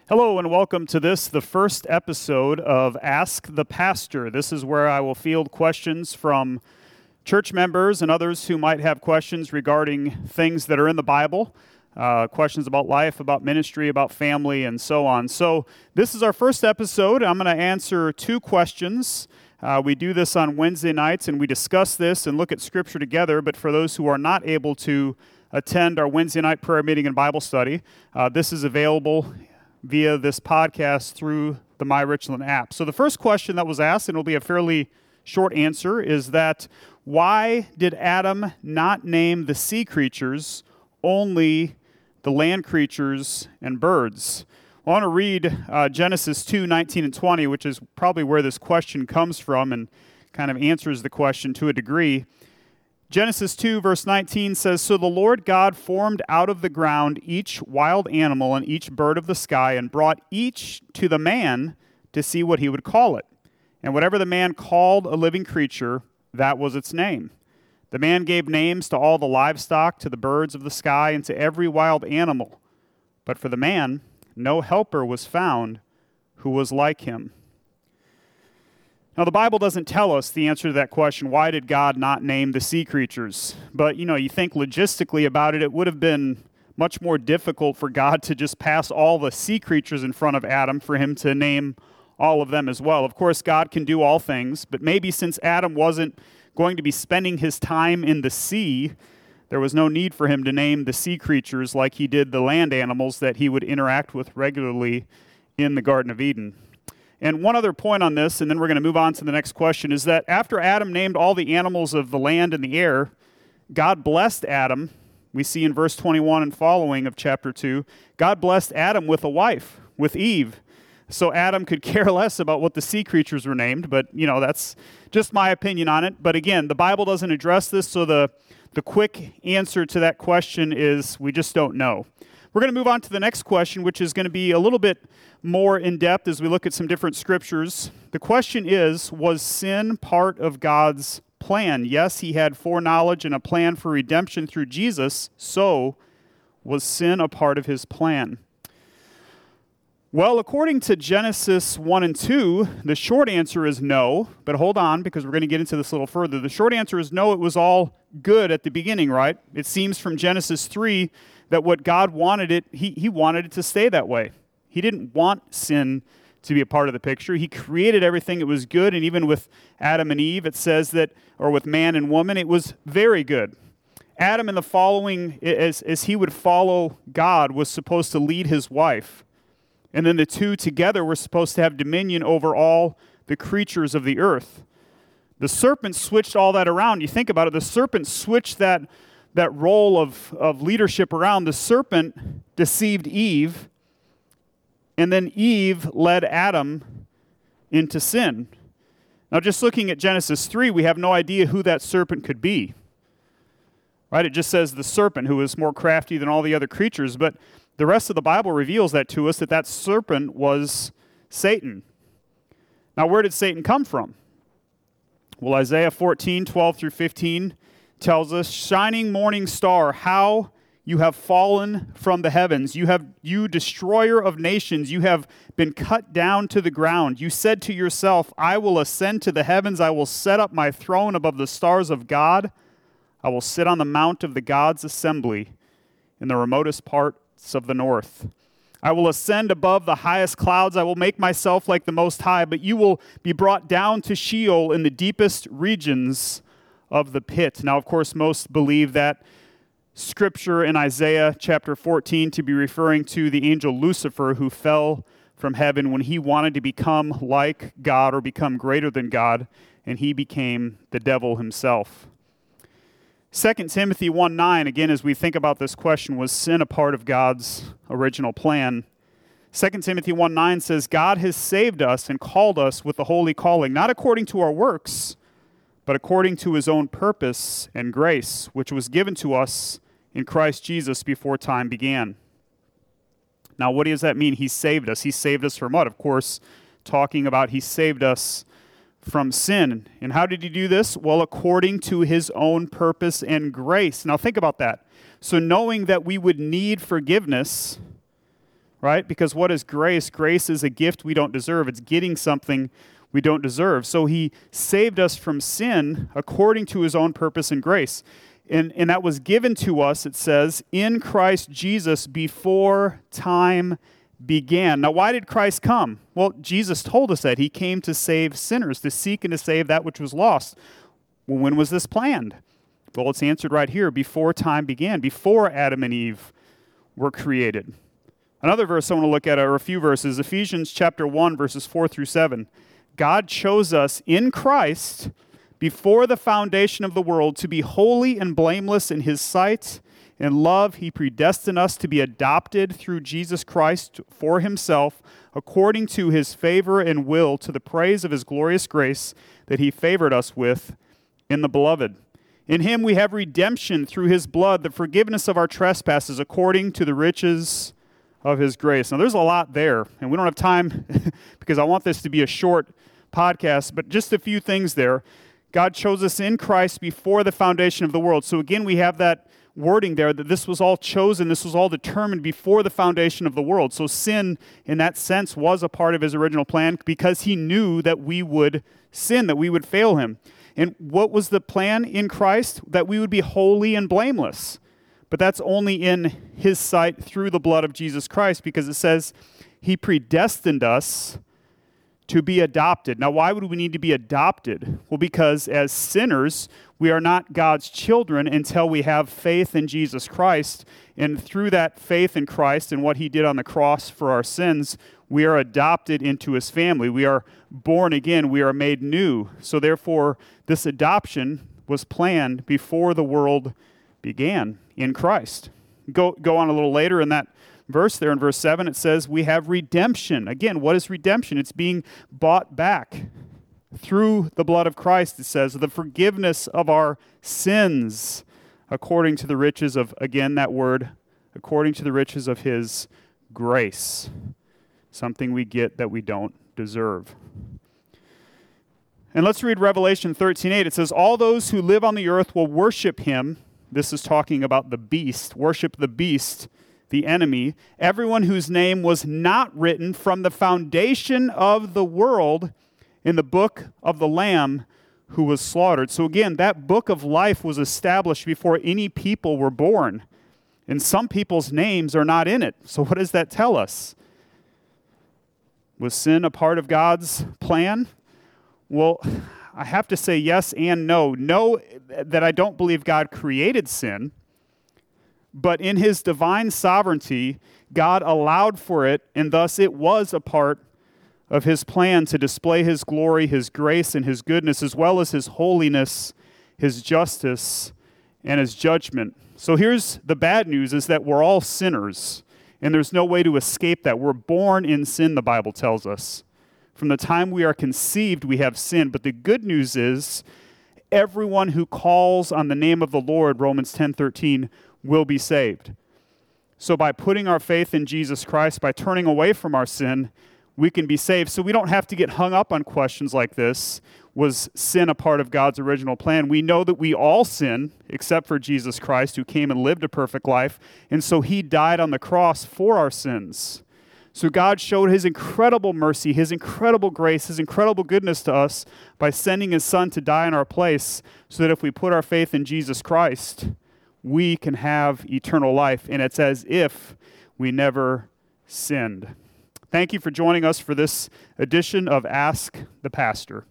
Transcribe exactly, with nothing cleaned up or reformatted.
Hello and welcome to this, the first episode of Ask the Pastor. This is where I will field questions from church members and others who might have questions regarding things that are in the Bible, uh, questions about life, about ministry, about family, and so on. So this is our first episode. I'm going to answer two questions. Uh, we do this on Wednesday nights, and we discuss this and look at Scripture together, but for those who are not able to attend our Wednesday night prayer meeting and Bible study, uh, this is available via this podcast through the My Richland app. So the first question that was asked, and it'll be a fairly short answer, is that why did Adam not name the sea creatures, only the land creatures and birds? Well, I want to read uh, Genesis two, nineteen and twenty, which is probably where this question comes from and kind of answers the question to a degree. Genesis two, verse nineteen says, "So the Lord God formed out of the ground each wild animal and each bird of the sky, and brought each to the man to see what he would call it. And whatever the man called a living creature, that was its name. The man gave names to all the livestock, to the birds of the sky, and to every wild animal. But for the man, no helper was found who was like him." Now, the Bible doesn't tell us the answer to that question, why did God not name the sea creatures? But, you know, you think logistically about it, it would have been much more difficult for God to just pass all the sea creatures in front of Adam for him to name all of them as well. Of course, God can do all things, but maybe since Adam wasn't going to be spending his time in the sea, there was no need for him to name the sea creatures like he did the land animals that he would interact with regularly in the Garden of Eden. And one other point on this, and then we're going to move on to the next question, is that after Adam named all the animals of the land and the air, God blessed Adam. We see in verse twenty-one and following of chapter two, God blessed Adam with a wife, with Eve. So Adam could care less about what the sea creatures were named, but, you know, that's just my opinion on it. But again, the Bible doesn't address this, so the, the quick answer to that question is we just don't know. We're going to move on to the next question, which is going to be a little bit more in-depth as we look at some different scriptures. The question is, was sin part of God's plan? Yes, he had foreknowledge and a plan for redemption through Jesus, so was sin a part of his plan? Well, according to Genesis one and two, the short answer is no, but hold on, because we're going to get into this a little further. The short answer is no, it was all good at the beginning, right? It seems from Genesis three that what God wanted it, he, he wanted it to stay that way. He didn't want sin to be a part of the picture. He created everything. It was good, and even with Adam and Eve, it says that, or with man and woman, it was very good. Adam, in the following, as, as he would follow God, was supposed to lead his wife. And then the two together were supposed to have dominion over all the creatures of the earth. The serpent switched all that around. You think about it, the serpent switched that, that role of, of leadership around. The serpent deceived Eve, and then Eve led Adam into sin. Now, just looking at Genesis three, we have no idea who that serpent could be. Right? It just says the serpent, who is more crafty than all the other creatures, but the rest of the Bible reveals that to us, that that serpent was Satan. Now, where did Satan come from? Well, Isaiah fourteen, twelve through fifteen tells us, "Shining morning star, how you have fallen from the heavens. You have, you destroyer of nations, you have been cut down to the ground. You said to yourself, I will ascend to the heavens. I will set up my throne above the stars of God. I will sit on the mount of the God's assembly in the remotest parts of the north. I will ascend above the highest clouds. I will make myself like the Most High, but you will be brought down to Sheol in the deepest regions of the pit." Now, of course, most believe that Scripture in Isaiah chapter fourteen to be referring to the angel Lucifer, who fell from heaven when he wanted to become like God or become greater than God, and he became the devil himself. Second Timothy one nine, again, as we think about this question, was sin a part of God's original plan? Second Timothy one nine says, "God has saved us and called us with the holy calling, not according to our works, but according to his own purpose and grace, which was given to us in Christ Jesus before time began." Now, what does that mean? He saved us. He saved us from what? Of course, talking about he saved us from sin. And how did he do this? Well, according to his own purpose and grace. Now, think about that. So knowing that we would need forgiveness, right? Because what is grace? Grace is a gift we don't deserve. It's getting something we don't deserve. So he saved us from sin according to his own purpose and grace. And, and that was given to us, it says, in Christ Jesus before time began. Now, why did Christ come? Well, Jesus told us that. He came to save sinners, to seek and to save that which was lost. Well, when was this planned? Well, it's answered right here, before time began, before Adam and Eve were created. Another verse I want to look at are a few verses. Ephesians chapter one, verses four through seven. God chose us in Christ before the foundation of the world to be holy and blameless in his sight. In love, he predestined us to be adopted through Jesus Christ for himself, according to his favor and will, to the praise of his glorious grace that he favored us with in the beloved. In him we have redemption through his blood, the forgiveness of our trespasses, according to the riches of his grace. Now, there's a lot there, and we don't have time because I want this to be a short podcast, but just a few things there. God chose us in Christ before the foundation of the world. So again, we have that wording there that this was all chosen, this was all determined before the foundation of the world. So sin, in that sense, was a part of his original plan because he knew that we would sin, that we would fail him. And what was the plan in Christ? That we would be holy and blameless. But that's only in his sight through the blood of Jesus Christ, because it says he predestined us to be adopted. Now, why would we need to be adopted? Well, because as sinners, we are not God's children until we have faith in Jesus Christ. And through that faith in Christ and what he did on the cross for our sins, we are adopted into his family. We are born again. We are made new. So therefore, this adoption was planned before the world began in Christ. Go, go on a little later in that verse there in verse seven, it says we have redemption. Again, what is redemption? It's being bought back through the blood of Christ, it says, the forgiveness of our sins according to the riches of, again, that word, according to the riches of his grace. Something we get that we don't deserve. And let's read Revelation thirteen eight. It says, all those who live on the earth will worship him. This is talking about the beast. Worship the beast, the enemy. Everyone whose name was not written from the foundation of the world in the book of the Lamb who was slaughtered. So again, that book of life was established before any people were born. And some people's names are not in it. So what does that tell us? Was sin a part of God's plan? Well, I have to say yes and no. No, that I don't believe God created sin, but in his divine sovereignty, God allowed for it, and thus it was a part of his plan to display his glory, his grace, and his goodness, as well as his holiness, his justice, and his judgment. So here's the bad news, is that we're all sinners, and there's no way to escape that. We're born in sin, the Bible tells us. From the time we are conceived, we have sin. But the good news is everyone who calls on the name of the Lord, Romans ten thirteen, will be saved. So by putting our faith in Jesus Christ, by turning away from our sin, we can be saved. So we don't have to get hung up on questions like this. Was sin a part of God's original plan? We know that we all sin, except for Jesus Christ, who came and lived a perfect life. And so he died on the cross for our sins. So God showed his incredible mercy, his incredible grace, his incredible goodness to us by sending his son to die in our place, so that if we put our faith in Jesus Christ, we can have eternal life. And it's as if we never sinned. Thank you for joining us for this edition of Ask the Pastor.